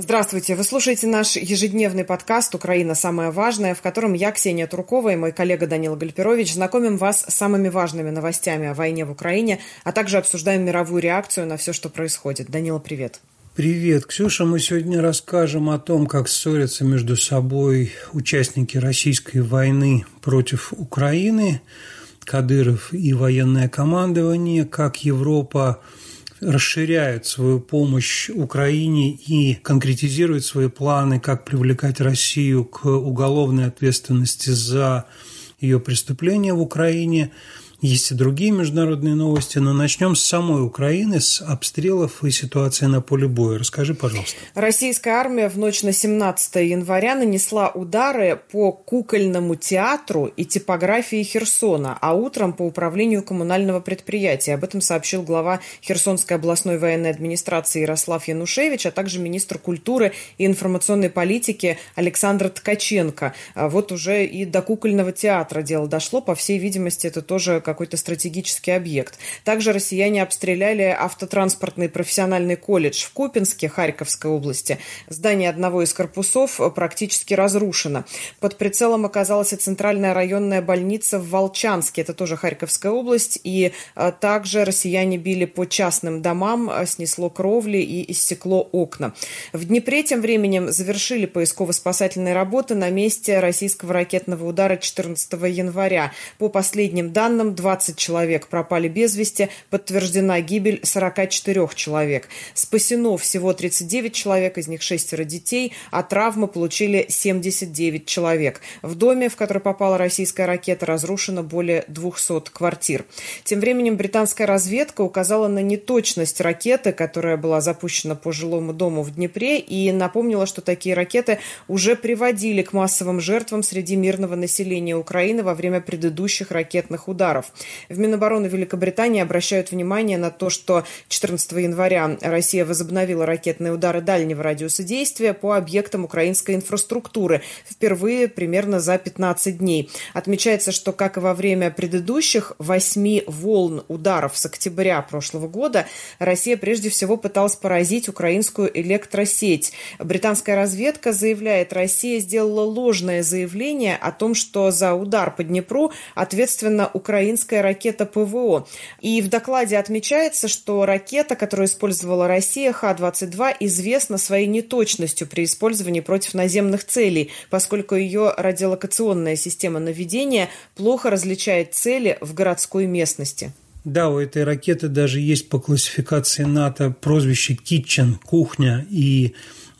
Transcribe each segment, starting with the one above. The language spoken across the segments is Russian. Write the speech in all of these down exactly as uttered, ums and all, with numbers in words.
Здравствуйте! Вы слушаете наш ежедневный подкаст «Украина. Самое важное», в котором я, Ксения Туркова, и мой коллега Данила Гальперович знакомим вас с самыми важными новостями о войне в Украине, а также обсуждаем мировую реакцию на все, что происходит. Данила, привет! Привет, Ксюша. Мы сегодня расскажем о том, как ссорятся между собой участники российской войны против Украины, Кадыров и военное командование, как Европа расширяет свою помощь Украине и конкретизирует свои планы, как привлекать Россию к уголовной ответственности за ее преступления в Украине. Есть и другие международные новости, но начнем с самой Украины, с обстрелов и ситуации на поле боя. Расскажи, пожалуйста. Российская армия в ночь на семнадцатое января нанесла удары по кукольному театру и типографии Херсона, а утром по управлению коммунального предприятия. Об этом сообщил глава Херсонской областной военной администрации Ярослав Янушевич, а также министр культуры и информационной политики Александр Ткаченко. Вот уже и до кукольного театра дело дошло. По всей видимости, это тоже какой-то стратегический объект. Также россияне обстреляли автотранспортный профессиональный колледж в Купинске, Харьковской области. Здание одного из корпусов практически разрушено. Под прицелом оказалась и центральная районная больница в Волчанске, это тоже Харьковская область, и также россияне били по частным домам, снесло кровли и иссекло окна. В Днепре тем временем завершили поисково-спасательные работы на месте российского ракетного удара четырнадцатого января. По последним данным, двадцать человек пропали без вести, подтверждена гибель сорок четыре человек. Спасено всего тридцать девять человек, из них шестеро детей, а травмы получили семьдесят девять человек. В доме, в который попала российская ракета, разрушено более двухсот квартир. Тем временем британская разведка указала на неточность ракеты, которая была запущена по жилому дому в Днепре, и напомнила, что такие ракеты уже приводили к массовым жертвам среди мирного населения Украины во время предыдущих ракетных ударов. В Минобороны Великобритании обращают внимание на то, что четырнадцатого января Россия возобновила ракетные удары дальнего радиуса действия по объектам украинской инфраструктуры впервые примерно за пятнадцать дней. Отмечается, что, как и во время предыдущих восьми волн ударов с октября прошлого года, Россия прежде всего пыталась поразить украинскую электросеть. Британская разведка заявляет, Россия сделала ложное заявление о том, что за удар по Днепру ответственна украинская ракета ПВО. И в докладе отмечается, что ракета, которую использовала Россия, Х двадцать два, известна своей неточностью при использовании против наземных целей, поскольку ее радиолокационная система наведения плохо различает цели в городской местности. Да, у этой ракеты даже есть по классификации НАТО прозвище «Kitchen», «Кухня», и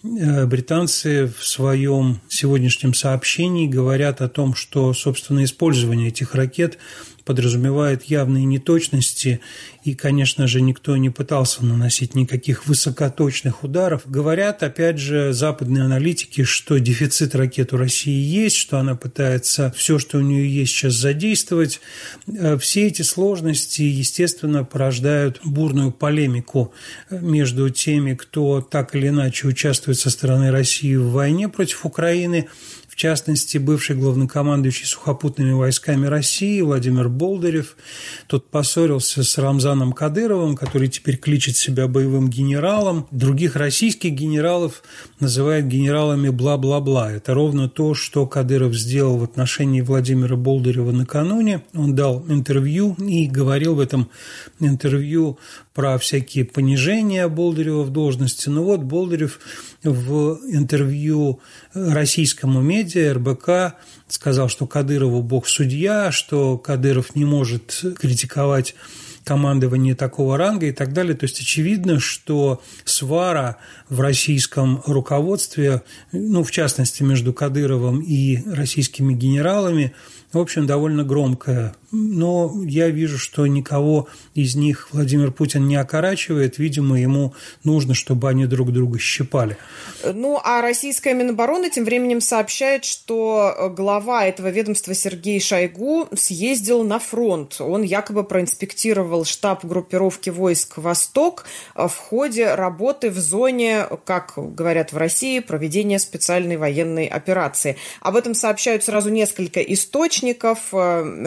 британцы в своем сегодняшнем сообщении говорят о том, что, собственно, использование этих ракет подразумевает явные неточности, и, конечно же, никто не пытался наносить никаких высокоточных ударов. Говорят, опять же, западные аналитики, что дефицит ракет у России есть, что она пытается все, что у нее есть, сейчас задействовать. Все эти сложности, естественно, порождают бурную полемику между теми, кто так или иначе участвует со стороны России в войне против Украины. В частности, бывший главнокомандующий сухопутными войсками России Владимир Болдырев. Тот поссорился с Рамзаном Кадыровым, который теперь кличет себя боевым генералом. Других российских генералов называет генералами бла-бла-бла. Это ровно то, что Кадыров сделал в отношении Владимира Болдырева накануне. Он дал интервью и говорил в этом интервью про всякие понижения Болдырева в должности. Но вот Болдырев в интервью российскому медиа эр бэ ка сказал, что Кадырову бог судья, что Кадыров не может критиковать командование такого ранга и так далее. То есть очевидно, что свара в российском руководстве, ну, в частности, между Кадыровым и российскими генералами, в общем, довольно громкая. Но я вижу, что никого из них Владимир Путин не окорачивает. Видимо, ему нужно, чтобы они друг друга щипали. Ну, а российская Минобороны тем временем сообщает, что глава этого ведомства Сергей Шойгу съездил на фронт. Он якобы проинспектировал штаб группировки войск «Восток» в ходе работы в зоне, как говорят в России, проведения специальной военной операции. Об этом сообщают сразу несколько источников. Русская служба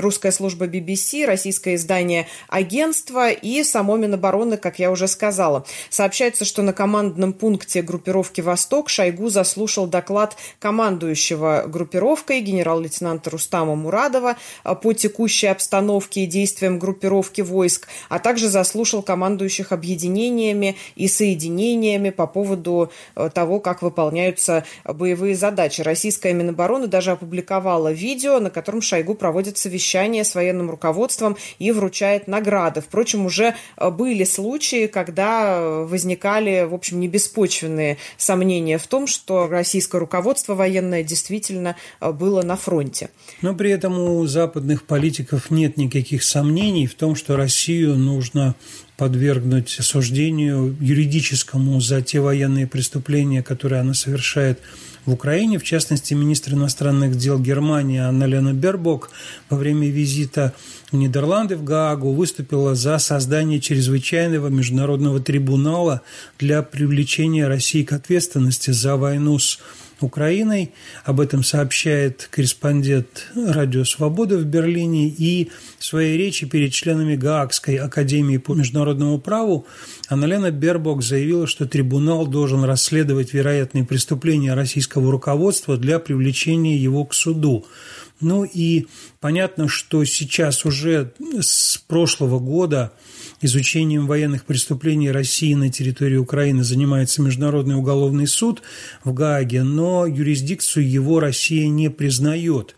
служба би би си, российское издание «Агентство» и само Минобороны, как я уже сказала. Сообщается, что на командном пункте группировки «Восток» Шойгу заслушал доклад командующего группировкой генерал-лейтенанта Рустама Мурадова по текущей обстановке и действиям группировки войск, а также заслушал командующих объединениями и соединениями по поводу того, как выполняются боевые задачи. Российская Минобороны даже опубликовала видео, на котором Шойгу проводит совещание с военным руководством и вручает награды. Впрочем, уже были случаи, когда возникали, в общем, небеспочвенные сомнения в том, что российское руководство военное действительно было на фронте. Но при этом у западных политиков нет никаких сомнений в том, что Россию нужно подвергнуть осуждению юридическому за те военные преступления, которые она совершает в Украине. В частности, министр иностранных дел Германии Анна-Лена Бербок во время визита в Нидерланды в Гаагу выступила за создание чрезвычайного международного трибунала для привлечения России к ответственности за войну с Украиной. Об этом сообщает корреспондент «Радио Свобода» в Берлине. И в своей речи перед членами Гаагской академии по международному праву Анна-Лена Бербок заявила, что трибунал должен расследовать вероятные преступления российского руководства для привлечения его к суду. Ну и понятно, что сейчас уже с прошлого года изучением военных преступлений России на территории Украины занимается Международный уголовный суд в Гааге, но юрисдикцию его Россия не признает.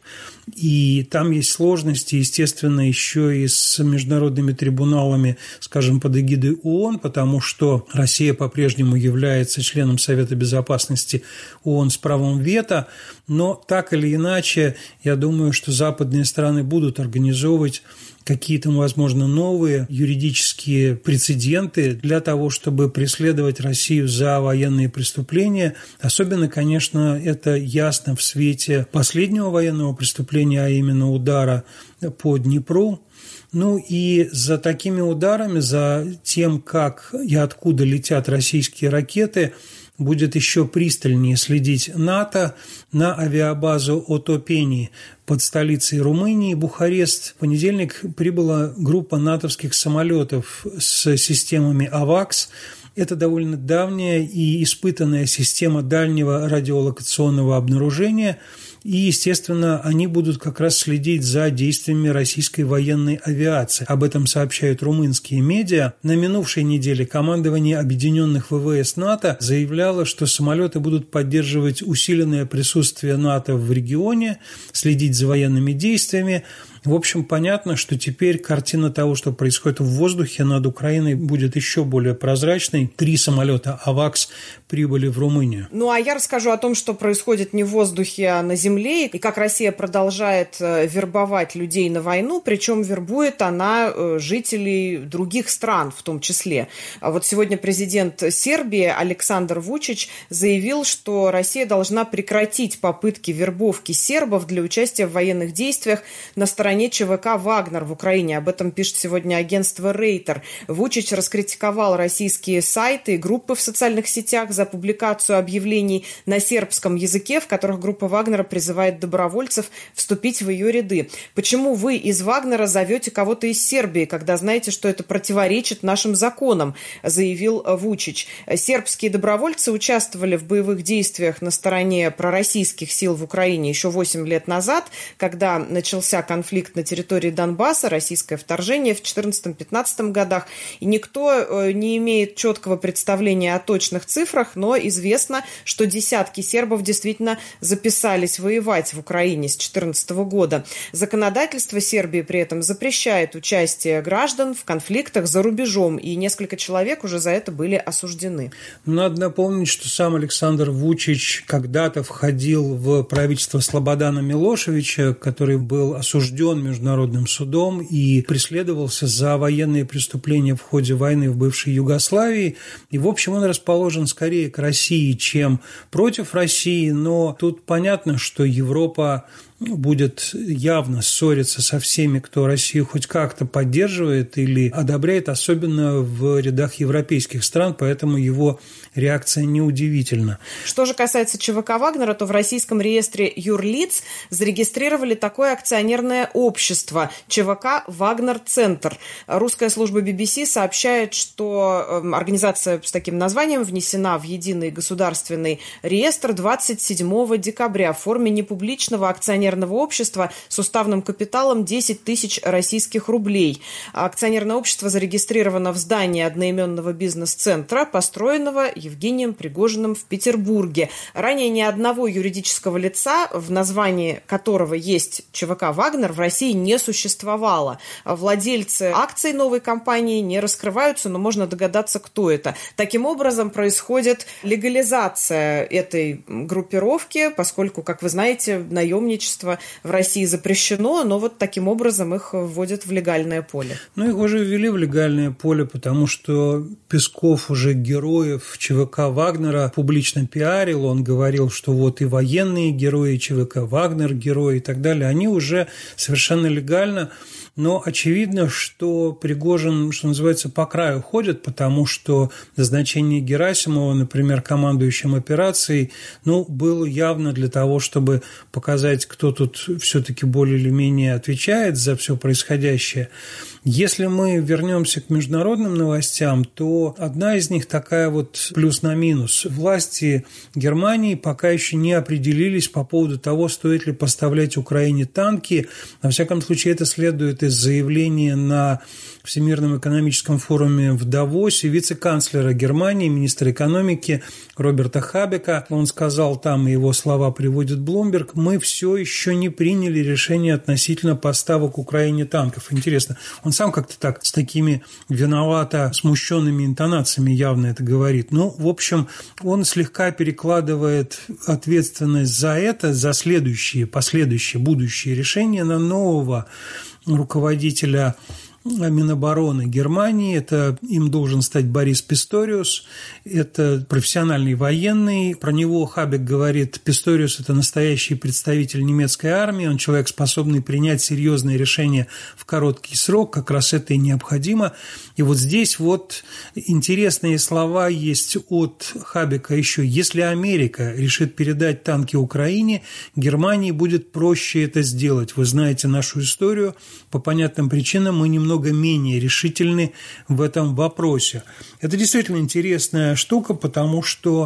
И там есть сложности, естественно, еще и с международными трибуналами, скажем, под эгидой ООН, потому что Россия по-прежнему является членом Совета Безопасности ООН с правом вето, но так или иначе, я думаю, что западные страны будут организовывать какие-то, возможно, новые юридические прецеденты для того, чтобы преследовать Россию за военные преступления. Особенно, конечно, это ясно в свете последнего военного преступления, а именно удара по Днепру. Ну и за такими ударами, за тем, как и откуда летят российские ракеты, будет еще пристальнее следить НАТО. На авиабазу Отопени под столицей Румынии, Бухарест, в понедельник прибыла группа натовских самолетов с системами АВАКС. Это довольно давняя и испытанная система дальнего радиолокационного обнаружения. И, естественно, они будут как раз следить за действиями российской военной авиации. Об этом сообщают румынские медиа. На минувшей неделе командование Объединенных ВВС НАТО заявляло, что самолеты будут поддерживать усиленное присутствие НАТО в регионе, следить за военными действиями. В общем, понятно, что теперь картина того, что происходит в воздухе над Украиной, будет еще более прозрачной. Три самолета АВАКС прибыли в Румынию. Ну, а я расскажу о том, что происходит не в воздухе, а на земле, и как Россия продолжает вербовать людей на войну, причем вербует она жителей других стран в том числе. А вот сегодня президент Сербии Александр Вучич заявил, что Россия должна прекратить попытки вербовки сербов для участия в военных действиях на стороне ЧВК «Вагнер» в Украине. Об этом пишет сегодня агентство «Рейтер». Вучич раскритиковал российские сайты и группы в социальных сетях за публикацию объявлений на сербском языке, в которых группа «Вагнера» призывает добровольцев вступить в ее ряды. Почему вы из «Вагнера» зовете кого-то из Сербии, когда знаете, что это противоречит нашим законам, заявил Вучич. Сербские добровольцы участвовали в боевых действиях на стороне пророссийских сил в Украине еще восемь лет назад, когда начался конфликт на территории Донбасса, российское вторжение в четырнадцатом-пятнадцатом годах. И никто не имеет четкого представления о точных цифрах, но известно, что десятки сербов действительно записались воевать в Украине с две тысячи четырнадцатого года. Законодательство Сербии при этом запрещает участие граждан в конфликтах за рубежом, и несколько человек уже за это были осуждены. Надо напомнить, что сам Александр Вучич когда-то входил в правительство Слободана Милошевича, который был осужден Международным судом и преследовался за военные преступления в ходе войны в бывшей Югославии. И, в общем, он расположен скорее к России, чем против России. Но тут понятно, что Европа будет явно ссориться со всеми, кто Россию хоть как-то поддерживает или одобряет, особенно в рядах европейских стран, поэтому его реакция неудивительна. Что же касается ЧВК «Вагнера», то в российском реестре юрлиц зарегистрировали такое акционерное общество ЧВК «Вагнер-Центр». Русская служба би би си сообщает, что организация с таким названием внесена в единый государственный реестр двадцать седьмого декабря в форме непубличного акционерного общества с уставным капиталом десять тысяч российских рублей. Акционерное общество зарегистрировано в здании одноименного бизнес-центра, построенного Евгением Пригожиным в Петербурге. Ранее ни одного юридического лица, в названии которого есть ЧВК «Вагнер», в России не существовало. Владельцы акций новой компании не раскрываются, но можно догадаться, кто это. Таким образом, происходит легализация этой группировки, поскольку, как вы знаете, наемничество в России запрещено, но вот таким образом их вводят в легальное поле. Ну, их уже ввели в легальное поле, потому что Песков уже героев ЧВК Вагнера публично пиарил, он говорил, что вот и военные герои, и ЧВК Вагнер герои и так далее, они уже совершенно легально. Но очевидно, что Пригожин, что называется, по краю ходит, потому что назначение Герасимова, например, командующим операцией, ну, было явно для того, чтобы показать, кто тут все-таки более или менее отвечает за все происходящее. Если мы вернемся к международным новостям, то одна из них такая вот плюс на минус. Власти Германии пока еще не определились по поводу того, стоит ли поставлять Украине танки. На всяком случае, это следует из заявления на Всемирном экономическом форуме в Давосе вице-канцлера Германии, министра экономики Роберта Хабека. Он сказал, там его слова приводит Bloomberg: мы все еще не приняли решение относительно поставок Украине танков. Интересно, он сам как-то так с такими виновато смущенными интонациями явно это говорит. Ну, в общем, он слегка перекладывает ответственность за это, за следующие, последующие, будущие решения на нового руководителя Минобороны Германии. Это им должен стать Борис Писториус. Это профессиональный военный. Про него Хабек говорит: Писториус – это настоящий представитель немецкой армии. Он человек, способный принять серьезные решения в короткий срок. Как раз это и необходимо. И вот здесь вот интересные слова есть от Хабека еще. Если Америка решит передать танки Украине, Германии будет проще это сделать. Вы знаете нашу историю. По понятным причинам мы немного менее решительны в этом вопросе. Это действительно интересная штука, потому что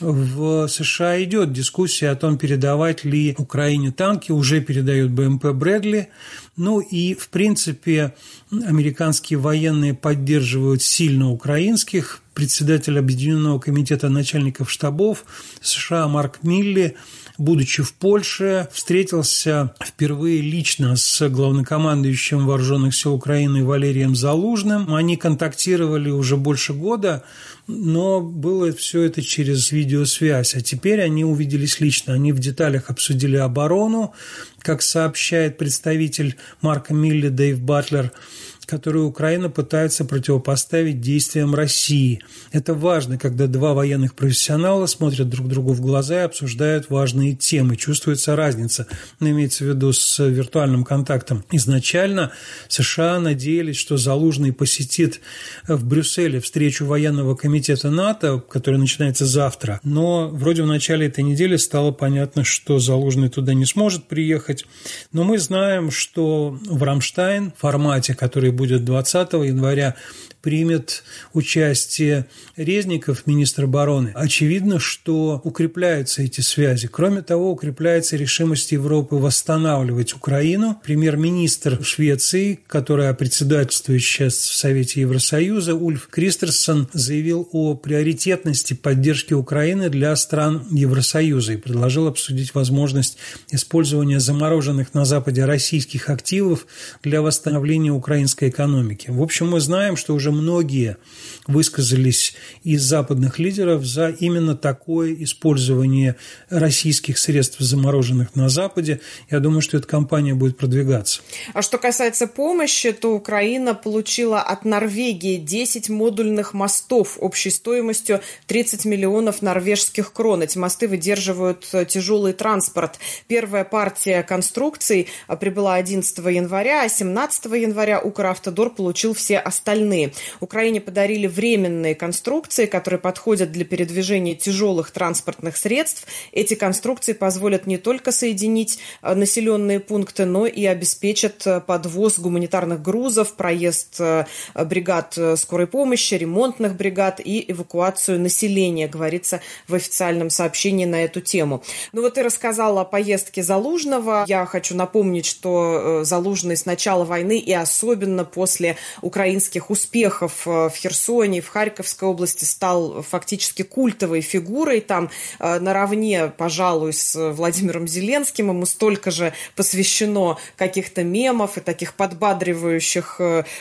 в США идет дискуссия о том, передавать ли Украине танки. Уже передают БМП «Брэдли». Ну и, в принципе, американские военные поддерживают сильно украинских. Председатель Объединенного комитета начальников штабов США Марк Милли, будучи в Польше, встретился впервые лично с главнокомандующим Вооруженных сил Украины Валерием Залужным. Они контактировали уже больше года, но было все это через видеосвязь. А теперь они увиделись лично. Они в деталях обсудили оборону, как сообщает представитель Марка Милли Дэйв Батлер, которую Украина пытается противопоставить действиям России. Это важно, когда два военных профессионала смотрят друг другу в глаза и обсуждают важные темы. Чувствуется разница, но имеется в виду с виртуальным контактом. Изначально США надеялись, что Залужный посетит в Брюсселе встречу военного комитета НАТО, которая начинается завтра, но вроде в начале этой недели стало понятно, что Залужный туда не сможет приехать. Но мы знаем, что в Рамштайн формате, который будет двадцатого января, примет участие Резников, министр обороны. Очевидно, что укрепляются эти связи. Кроме того, укрепляется решимость Европы восстанавливать Украину. Премьер-министр Швеции, которая председательствует сейчас в Совете Евросоюза, Ульф Кристерсон, заявил о приоритетности поддержки Украины для стран Евросоюза и предложил обсудить возможность использования замороженных на Западе российских активов для восстановления украинской экономики. В общем, мы знаем, что уже даже многие высказались из западных лидеров за именно такое использование российских средств, замороженных на Западе. Я думаю, что эта кампания будет продвигаться. А что касается помощи, то Украина получила от Норвегии десять модульных мостов общей стоимостью тридцать миллионов норвежских крон. Эти мосты выдерживают тяжелый транспорт. Первая партия конструкций прибыла одиннадцатого января, а семнадцатого января Укравтодор получил все остальные. Украине подарили временные конструкции, которые подходят для передвижения тяжелых транспортных средств. Эти конструкции позволят не только соединить населенные пункты, но и обеспечат подвоз гуманитарных грузов, проезд бригад скорой помощи, ремонтных бригад и эвакуацию населения, говорится в официальном сообщении на эту тему. Ну вот ты рассказала о поездке Залужного. Я хочу напомнить, что Залужный с начала войны и особенно после украинских успехов в Херсоне, в Харьковской области стал фактически культовой фигурой. Там наравне, пожалуй, с Владимиром Зеленским ему столько же посвящено каких-то мемов и таких подбадривающих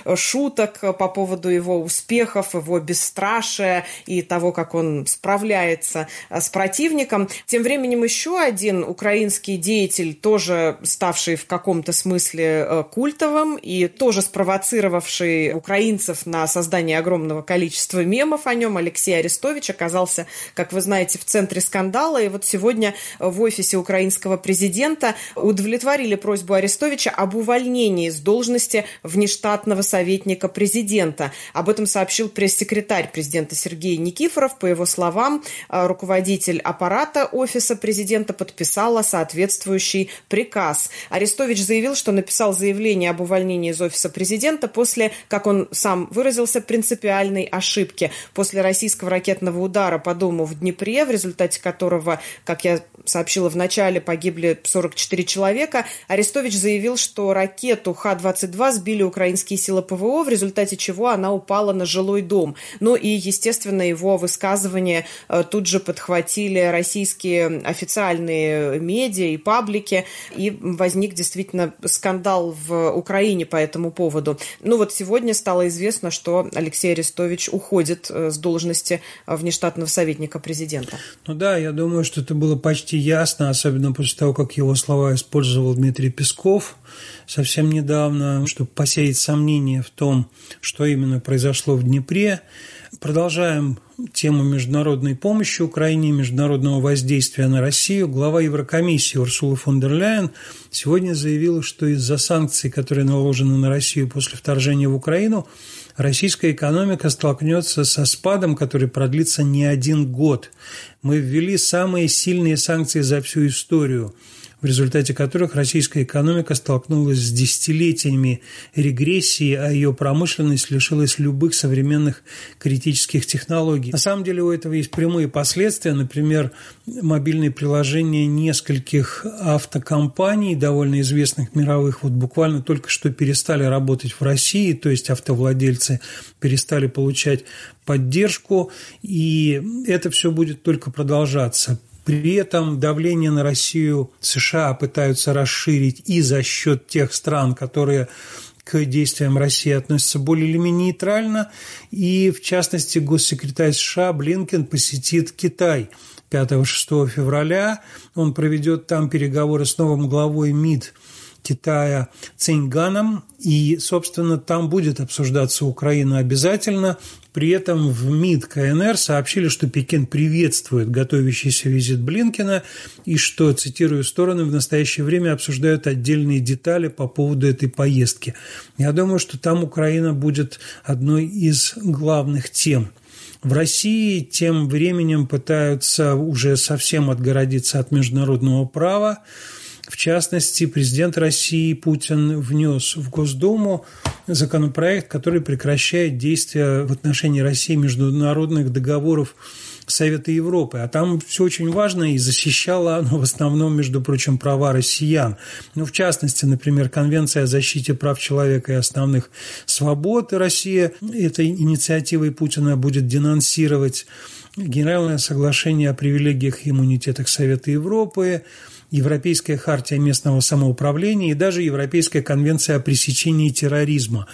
шуток по поводу его успехов, его бесстрашия и того, как он справляется с противником. Тем временем еще один украинский деятель, тоже ставший в каком-то смысле культовым и тоже спровоцировавший украинцев на создание огромного количества мемов о нем, Алексей Арестович, оказался, как вы знаете, в центре скандала. И вот сегодня в офисе украинского президента удовлетворили просьбу Арестовича об увольнении с должности внештатного советника президента. Об этом сообщил пресс-секретарь президента Сергей Никифоров. По его словам, руководитель аппарата офиса президента подписала соответствующий приказ. Арестович заявил, что написал заявление об увольнении из офиса президента после, как он сам выразился, принципиальной ошибки. После российского ракетного удара по дому в Днепре, в результате которого, как я сообщила в начале, погибли сорок четыре человека, Арестович заявил, что ракету Х двадцать два сбили украинские силы ПВО, в результате чего она упала на жилой дом. Ну и, естественно, его высказывания тут же подхватили российские официальные медиа и паблики, и возник действительно скандал в Украине по этому поводу. Ну вот сегодня стало известно, что Алексей Арестович уходит с должности внештатного советника президента. Ну да, я думаю, что это было почти ясно, особенно после того, как его слова использовал Дмитрий Песков совсем недавно, чтобы посеять сомнения в том, что именно произошло в Днепре. Продолжаем тему международной помощи Украине и международного воздействия на Россию. Глава Еврокомиссии Урсула фон дер Ляйен сегодня заявила, что из-за санкций, которые наложены на Россию после вторжения в Украину, российская экономика столкнется со спадом, который продлится не один год. Мы ввели самые сильные санкции за всю историю, в результате которых российская экономика столкнулась с десятилетиями регрессии, а ее промышленность лишилась любых современных критических технологий. На самом деле у этого есть прямые последствия. Например, мобильные приложения нескольких автокомпаний, довольно известных мировых, вот буквально только что перестали работать в России, то есть автовладельцы перестали получать поддержку, и это все будет только продолжаться. При этом давление на Россию США пытаются расширить и за счет тех стран, которые к действиям России относятся более или менее нейтрально. И, в частности, госсекретарь США Блинкен посетит Китай пятого-шестого февраля. Он проведет там переговоры с новым главой МИД Китая Циньганом, и, собственно, там будет обсуждаться Украина обязательно. При этом в МИД КНР сообщили, что Пекин приветствует готовящийся визит Блинкена и что, цитирую, стороны в настоящее время обсуждают отдельные детали по поводу этой поездки. Я думаю, что там Украина будет одной из главных тем. В России тем временем пытаются уже совсем отгородиться от международного права. В частности, президент России Путин внес в Госдуму законопроект, который прекращает действие в отношении России международных договоров Совета Европы. А там все очень важно, и защищало оно в основном, между прочим, права россиян. Ну, в частности, например, Конвенция о защите прав человека и основных свобод. И Россия этой инициативой Путина будет денонсировать. Генеральное соглашение о привилегиях и иммунитетах Совета Европы, Европейская хартия местного самоуправления и даже Европейская конвенция о пресечении терроризма.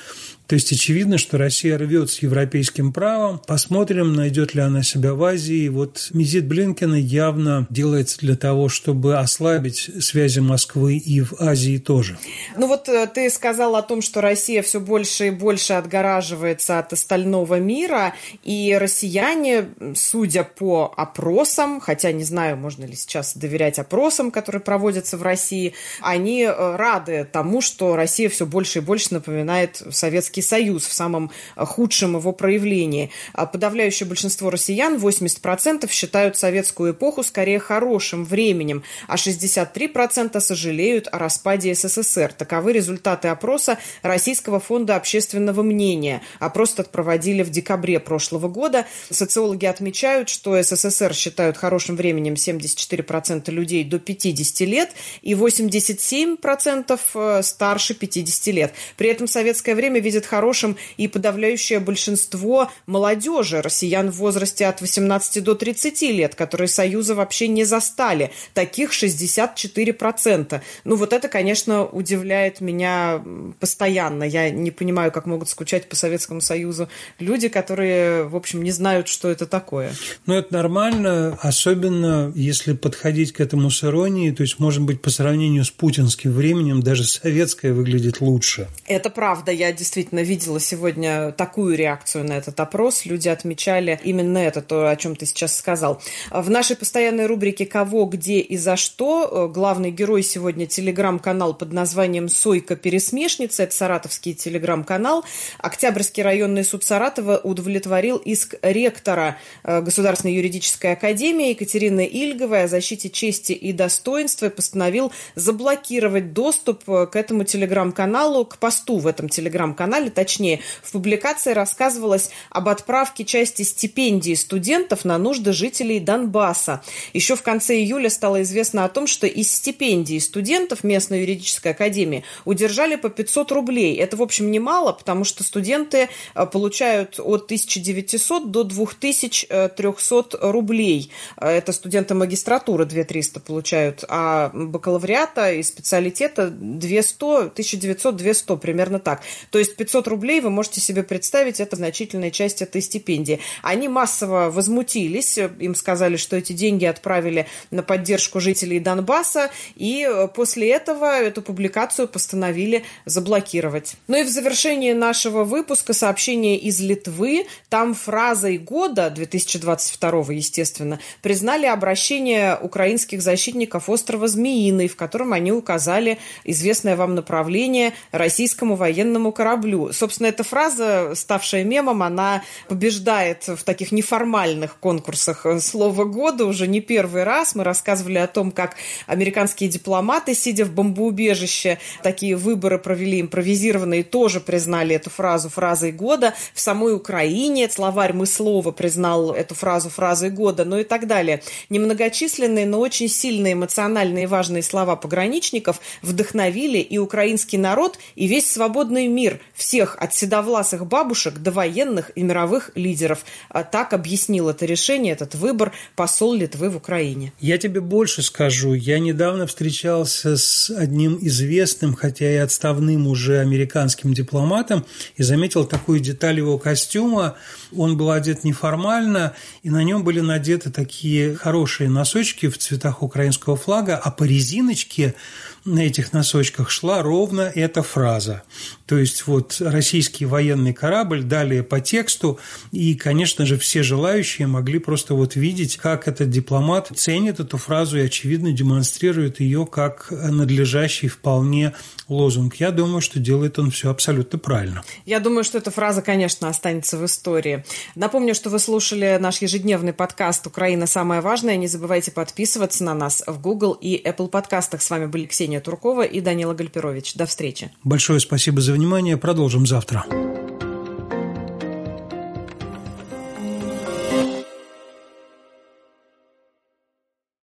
То есть очевидно, что Россия рвет с европейским правом. Посмотрим, найдет ли она себя в Азии. Вот визит Блинкена явно делается для того, чтобы ослабить связи Москвы и в Азии тоже. Ну вот ты сказал о том, что Россия все больше и больше отгораживается от остального мира, и россияне, судя по опросам, хотя не знаю, можно ли сейчас доверять опросам, которые проводятся в России, они рады тому, что Россия все больше и больше напоминает Советский Союз в самом худшем его проявлении. Подавляющее большинство россиян, восемьдесят процентов, считают советскую эпоху скорее хорошим временем, а шестьдесят три процента сожалеют о распаде СССР. Таковы результаты опроса Российского фонда общественного мнения. Опрос этот проводили в декабре прошлого года. Социологи отмечают, что СССР считают хорошим временем семьдесят четыре процента людей до пятидесяти лет и восемьдесят семь процентов старше пятидесяти лет. При этом советское время видит хорошим и подавляющее большинство молодежи, россиян в возрасте от восемнадцати до тридцати лет, которые Союза вообще не застали. Таких шестьдесят четыре процента. Ну вот это, конечно, удивляет меня постоянно. Я не понимаю, как могут скучать по Советскому Союзу люди, которые, в общем, не знают, что это такое. Ну, это нормально, особенно если подходить к этому с иронией. То есть, может быть, по сравнению с путинским временем даже советское выглядит лучше. Это правда. Я действительно видела сегодня такую реакцию на этот опрос. Люди отмечали именно это, то, о чем ты сейчас сказал. В нашей постоянной рубрике «Кого, где и за что» главный герой сегодня телеграм-канал под названием «Сойка-пересмешница». Это саратовский телеграм-канал. Октябрьский районный суд Саратова удовлетворил иск ректора Государственной юридической академии Екатерины Ильговой о защите чести и достоинства и постановил заблокировать доступ к этому телеграм-каналу, к посту в этом телеграм-канале. Точнее, в публикации рассказывалось об отправке части стипендий студентов на нужды жителей Донбасса. Еще в конце июля стало известно о том, что из стипендий студентов местной юридической академии удержали по пятьсот рублей. Это, в общем, немало, потому что студенты получают от тысячи девятисот до две тысячи триста рублей. Это студенты магистратуры две тысячи триста получают, а бакалавриата и специалитета двести, тысяча девятьсот - двести, примерно так. То есть пятьсот рублей вы можете себе представить, это значительная часть этой стипендии. Они массово возмутились, им сказали, что эти деньги отправили на поддержку жителей Донбасса, и после этого эту публикацию постановили заблокировать. Ну и в завершении нашего выпуска сообщение из Литвы. Там фразой года две тысячи двадцать второго, естественно, признали обращение украинских защитников острова Змеиный, в котором они указали известное вам направление российскому военному кораблю. Собственно, эта фраза, ставшая мемом, она побеждает в таких неформальных конкурсах слова года уже не первый раз. Мы рассказывали о том, как американские дипломаты, сидя в бомбоубежище, такие выборы провели импровизированные, тоже признали эту фразу фразой года. В самой Украине словарь «Мы-слово» признал эту фразу фразой года, ну и так далее. Немногочисленные, но очень сильные, эмоциональные и важные слова пограничников вдохновили и украинский народ, и весь свободный мир, всех от седовласых бабушек до военных и мировых лидеров. Так объяснил это решение, этот выбор посол Литвы в Украине. Я тебе больше скажу. Я недавно встречался с одним известным, хотя и отставным уже американским дипломатом, и заметил такую деталь его костюма. Он был одет неформально, и на нем были надеты такие хорошие носочки в цветах украинского флага, а по резиночке на этих носочках шла ровно эта фраза. То есть вот российский военный корабль, далее по тексту, и, конечно же, все желающие могли просто вот видеть, как этот дипломат ценит эту фразу и, очевидно, демонстрирует ее как надлежащий вполне лозунг. Я думаю, что делает он все абсолютно правильно. Я думаю, что эта фраза, конечно, останется в истории. Напомню, что вы слушали наш ежедневный подкаст «Украина. Самое важное». Не забывайте подписываться на нас в Google и Apple подкастах. С вами были Ксения Туркова и Данила Гальперович. До встречи. Большое спасибо за внимание. Продолжим завтра.